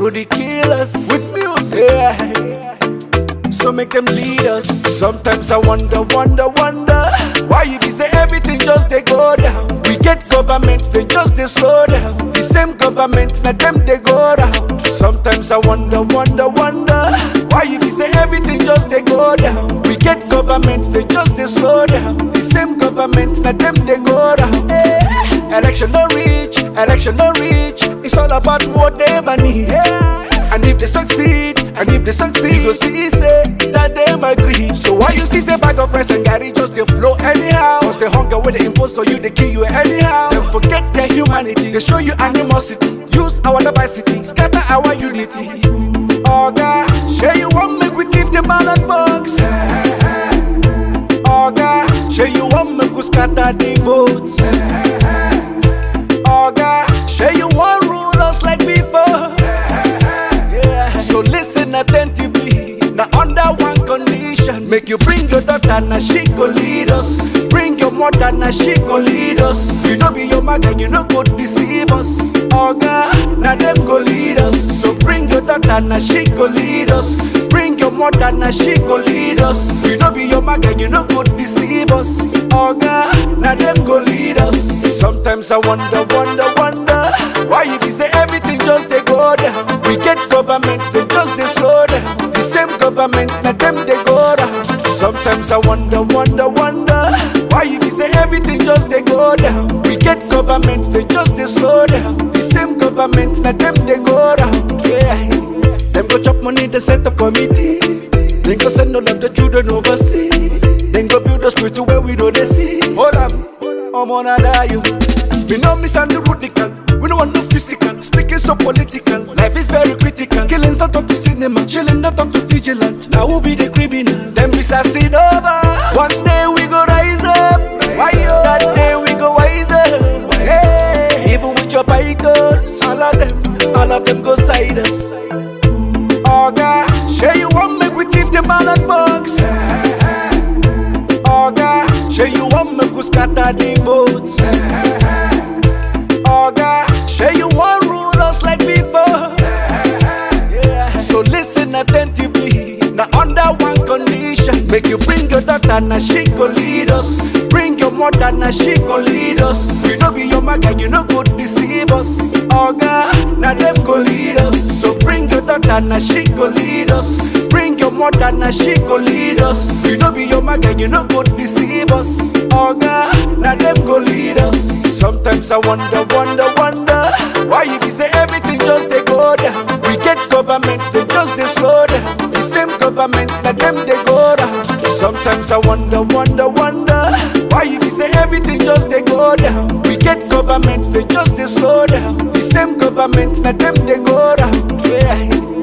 will they kill us with music? Yeah. So make them lead us. Sometimes I wonder why you be say everything just they go down. We get governments, they just they slow down. The same government, now them they go down. Sometimes I wonder why you be say everything just they go down. We get governments, they just they slow down. The same government, now them they go down. Election no reach. It's all about what they money. And if they succeed, you go see say that them agree. So why you see say bag of rice and Gary just they flow anyhow? Cause the hunger when they impose so you they kill you anyhow. Don't forget their humanity, they show you animosity. Use our diversity, scatter our unity. Oh God, share you want make we thief the ballot box. Oh God, share you want make we scatter the votes. Oh God, share you want rule us like before. So listen attentively, now under one condition. Make you bring your daughter, now she go lead us. Bring your mother, now she go lead us. You know be your maga, you know go deceive us. Oh God, now them go lead us. So bring your daughter, now she go lead us. Bring your mother, now she go lead us. You know be your maga, you know go deceive us. Oh God, now them go lead us. Sometimes I wonder why you be say everything just they go down. We get governments, they just they slow down. The same government, now them they go down. Sometimes I wonder why you be say everything just they go down. We get governments, they just they slow down. The same government, now them they go down. Yeah, them go chop money, they set up committee. Then go send all of the children overseas. Then go build a spiritual where we know they see. Hold up, I'm on a die. We know misunderstanding radical. We don't want no physical. Speaking so political. Life is very critical. Killing don't talk to cinema. Chilling don't talk to vigilant. Now who be the criminal? Them be sassing over. One day we go rise up. Why yo? That day we go wise up. Hey, even with your pythons, all of them go side us. Oh God, share you want make we thief the ballot box. Oh God, share you want make we scatter the votes. Oh God, share you want rule us like before. So listen attentively, now under one condition. Make you bring your daughter, now she go lead us. Bring your mother, now she go lead us. You know be your maga, you know go deceive us. Oh God, now them go lead us. So bring your daughter, now she go lead us. Bring your mother, now she go lead us. You know be your maga, you know go deceive us. Oh God, now them go lead us. Sometimes I wonder why you be say everything just they go down. We get governments, they just they slow down. The same government, now them they go down. Sometimes I wonder why you be say everything just they go down. We get governments, they just they slow down. The same government, now them they go down. Yeah.